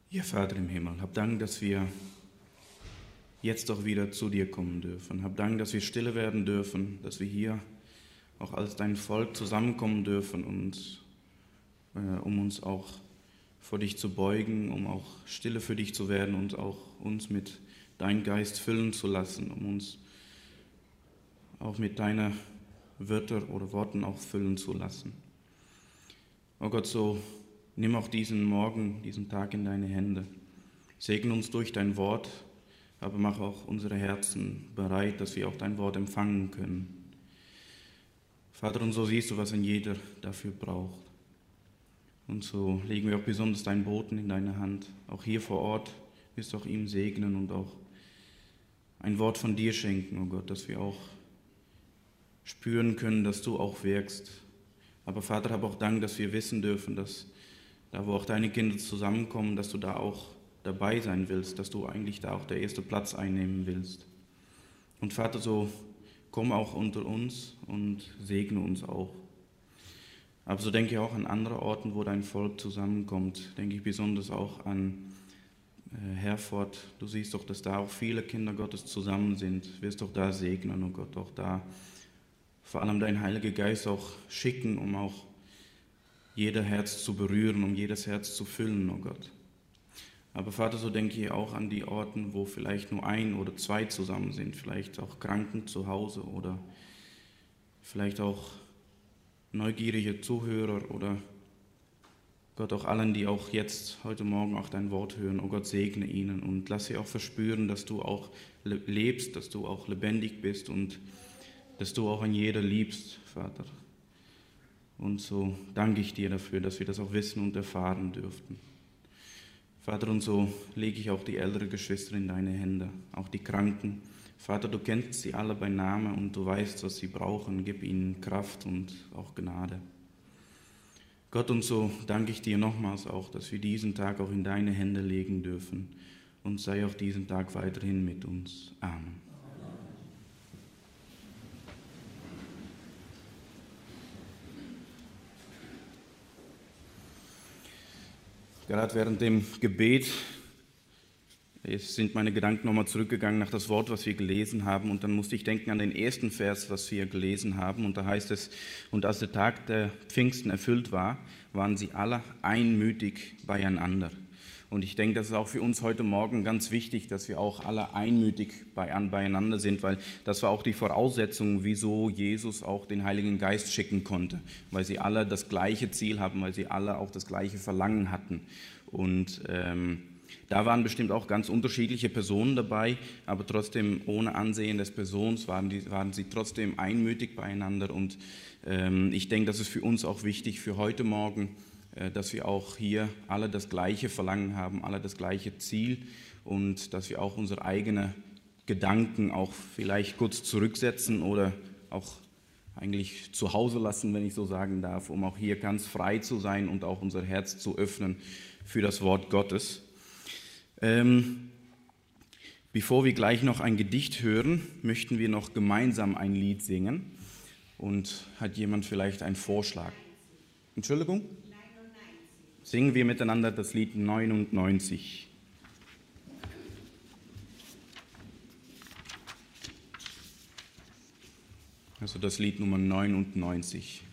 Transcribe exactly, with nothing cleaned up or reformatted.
Ja, Vater im Himmel, hab Dank, dass wir jetzt auch wieder zu dir kommen dürfen. Hab Dank, dass wir stille werden dürfen, dass wir hier auch als dein Volk zusammenkommen dürfen und äh, um uns auch vor dich zu beugen, um auch stille für dich zu werden und auch uns mit deinem Geist füllen zu lassen, um uns auch mit deiner Wörter oder Worten auch füllen zu lassen. Oh Gott, so nimm auch diesen Morgen, diesen Tag in deine Hände. Segne uns durch dein Wort, aber mach auch unsere Herzen bereit, dass wir auch dein Wort empfangen können. Vater, und so siehst du, was ein jeder dafür braucht. Und so legen wir auch besonders deinen Boten in deine Hand. Auch hier vor Ort wirst du auch ihm segnen und auch ein Wort von dir schenken, oh Gott, dass wir auch spüren können, dass du auch wirkst. Aber Vater, hab auch Dank, dass wir wissen dürfen, dass da, wo auch deine Kinder zusammenkommen, dass du da auch dabei sein willst, dass du eigentlich da auch der erste Platz einnehmen willst. Und Vater, so komm auch unter uns und segne uns auch. Aber so denke ich auch an andere Orten, wo dein Volk zusammenkommt. Denke ich besonders auch an äh, Herford. Du siehst doch, dass da auch viele Kinder Gottes zusammen sind. Wirst doch da segnen, oh Gott, auch da vor allem dein Heiliger Geist auch schicken, um auch jeder Herz zu berühren, um jedes Herz zu füllen, oh Gott. Aber Vater, so denke ich auch an die Orten, wo vielleicht nur ein oder zwei zusammen sind, vielleicht auch Kranken zu Hause oder vielleicht auch neugierige Zuhörer oder Gott, auch allen, die auch jetzt heute Morgen auch dein Wort hören. Oh Gott, segne ihnen und lass sie auch verspüren, dass du auch lebst, dass du auch lebendig bist und dass du auch an jeder liebst, Vater. Und so danke ich dir dafür, dass wir das auch wissen und erfahren dürften. Vater, und so lege ich auch die ältere Geschwister in deine Hände, auch die Kranken. Vater, du kennst sie alle bei Namen und du weißt, was sie brauchen. Gib ihnen Kraft und auch Gnade. Gott, und so danke ich dir nochmals auch, dass wir diesen Tag auch in deine Hände legen dürfen. Und sei auch diesen Tag weiterhin mit uns. Amen. Gerade während dem Gebet sind meine Gedanken nochmal zurückgegangen nach das Wort, was wir gelesen haben. Und dann musste ich denken an den ersten Vers, was wir gelesen haben. Und da heißt es, und als der Tag der Pfingsten erfüllt war, waren sie alle einmütig beieinander. Und ich denke, das ist auch für uns heute Morgen ganz wichtig, dass wir auch alle einmütig beieinander sind, weil das war auch die Voraussetzung, wieso Jesus auch den Heiligen Geist schicken konnte, weil sie alle das gleiche Ziel haben, weil sie alle auch das gleiche Verlangen hatten. Und ähm, da waren bestimmt auch ganz unterschiedliche Personen dabei, aber trotzdem ohne Ansehen des Persons waren, die, waren sie trotzdem einmütig beieinander. Und ähm, ich denke, das ist für uns auch wichtig für heute Morgen, dass wir auch hier alle das gleiche Verlangen haben, alle das gleiche Ziel und dass wir auch unsere eigenen Gedanken auch vielleicht kurz zurücksetzen oder auch eigentlich zu Hause lassen, wenn ich so sagen darf, um auch hier ganz frei zu sein und auch unser Herz zu öffnen für das Wort Gottes. Ähm, bevor wir gleich noch ein Gedicht hören, möchten wir noch gemeinsam ein Lied singen. Und hat jemand vielleicht einen Vorschlag? Entschuldigung? Singen wir miteinander das Lied neunundneunzig. Also das Lied Nummer neunundneunzig.